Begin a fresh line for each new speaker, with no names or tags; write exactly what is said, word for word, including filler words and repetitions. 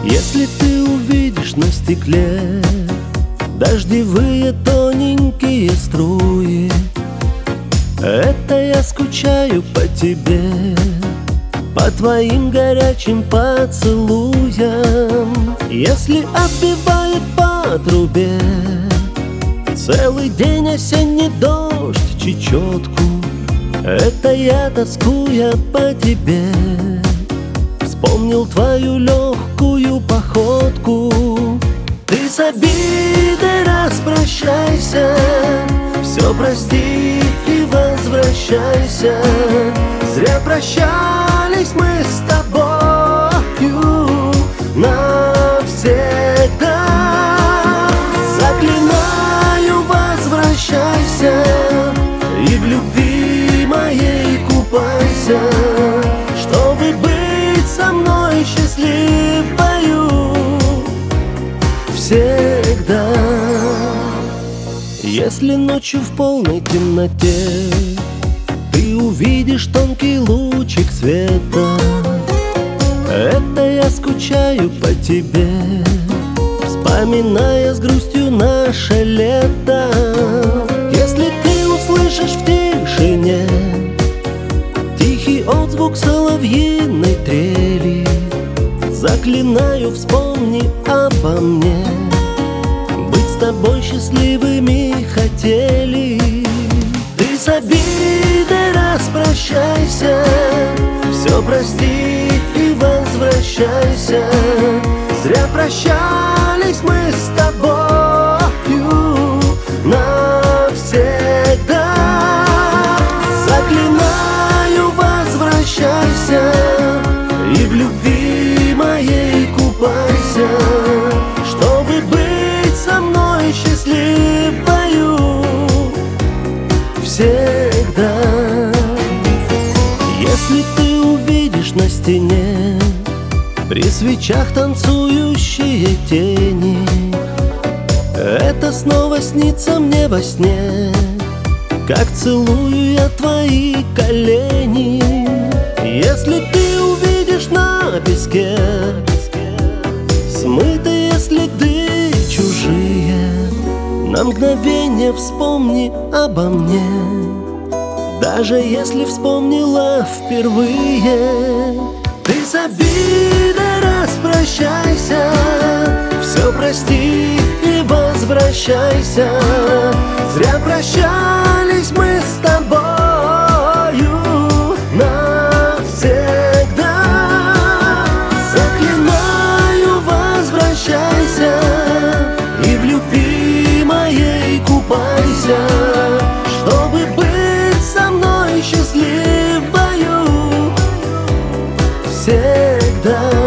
Если ты увидишь на стекле дождевые тоненькие струи, это я скучаю по тебе, по твоим горячим поцелуям. Если отбивает по трубе целый день осенний дождь чечетку, это я, тоскуя по тебе, вспомнил твою легкую походку. Ты с обидой распрощайся, все прости и возвращайся. Зря прощались мы с тобою навсегда. Заклинаю, возвращайся и в любви моей купайся, чтобы быть со мной счастливою всегда. Если ночью в полной темноте ты увидишь тонкий лучик света, это я скучаю по тебе, вспоминая с грустью наше лето. Если ты услышишь в тишине тихий отзвук соловьиной трели, заклинаю, вспомни обо мне, быть с тобой счастливыми хотели. Ты с обидой распрощайся, все прости и возвращайся. Зря прощались мы с тобою навсегда. Заклинаю, возвращайся и в любви моей купайся, чтобы быть со мной счастливою всегда. Если ты увидишь на стене при свечах танцующие тени, это снова снится мне во сне, как целую я твои колени. Если ты увидишь на песке смытые следы чужие, на мгновение вспомни обо мне, даже если вспомнила впервые. Ты с обидой распрощайся, все прости и возвращайся. Зря прощались мы с тобою навсегда. Заклинаю, возвращайся и в любви моей купайся, чтобы быть со мной счастливою всегда.